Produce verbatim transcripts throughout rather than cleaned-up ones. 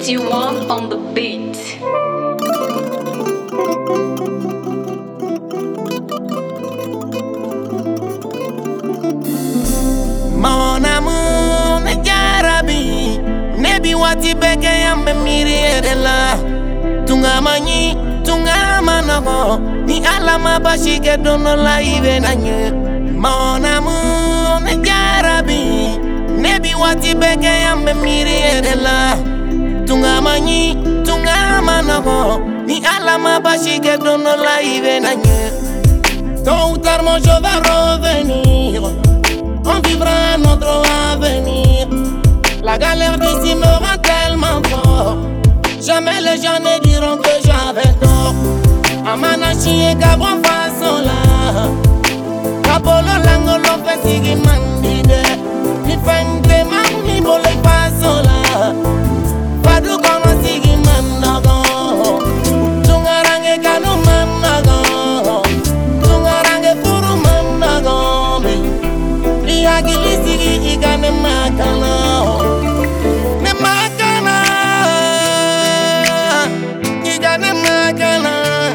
twenty-one on the beat. Mon amour, ne jarabi, ne bi wati beke yambe miri edela. Tunga mani, tunga manago, ni alama bashike dono la ibe nanye. Mon amour, ne jarabi, ne bi wati beke yambe miri edela. Tunga mani, tunga manago, ni alama bashike dono la ibe nanye. Tôt ou tard mon je vais revenir. On vivra notre avenir. La galère d'ici me rend tellement fort. Jamais les gens ne diront que j'avais tort. Amanachi et Gabon façon là. Kapolo langolo fesigi mandide. Ni fente mami bole façon là. Fadu kono sigi mandago. Tungarange kanu mandago. Tungarange furu mandago. Agili sigi iga ne makana, ne makana, iga ne makana.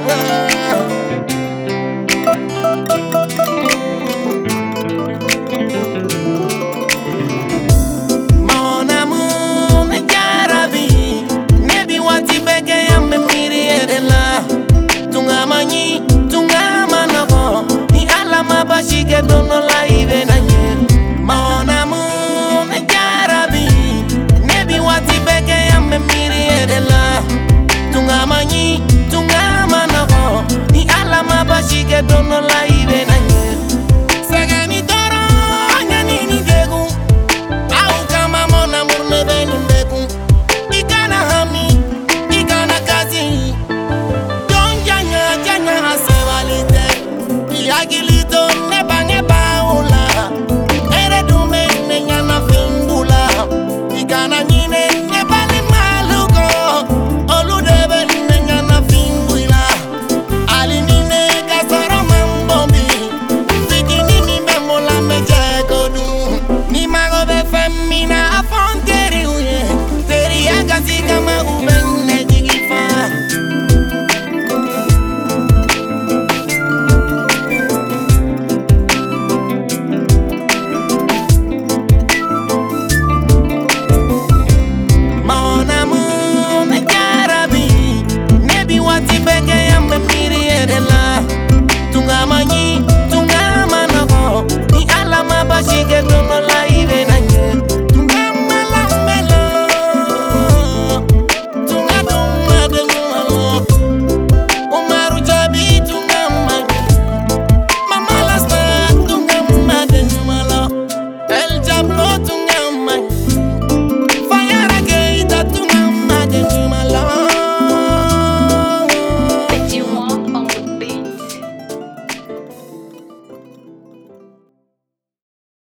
Mon amour ne jarabi, ne bi wati beke yambe miri edela. Tunga mani, tunga manako, ni alama bashike dono la ibe nanye. Mon amour, ne jarabi, ne bi wati beke yambe miri edela. Tunga mani, tunga manako, ni alama bashike dono la ibe nanye. Sagani toro, nyani ni degu, au kama mon amour ne beni mbeku. Ikana hami, ikana kazi, don janya janya asevalite. Iagilito ne bange baula. Ikana nyine ne bali maluko. Olu debe ne nyana finguila. Ali nine kasoro mambombi. Fiki nini memola meje kodu. Ni mago be femina afonkeri uye. Teri agasi kama u.